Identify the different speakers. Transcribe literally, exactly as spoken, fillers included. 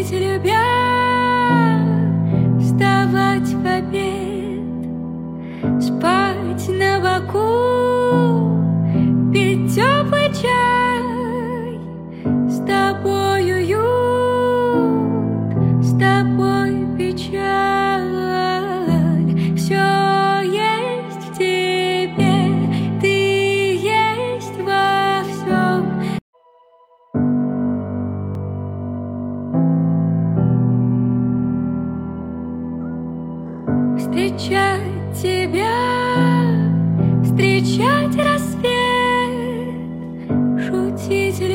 Speaker 1: Жить, любя, вставать в обед, спать на боку, пить теплый чай, с тобой уют, с тобой печаль. Все есть в тебе, ты есть во всем. Встречать тебя, встречать рассвет, шутить.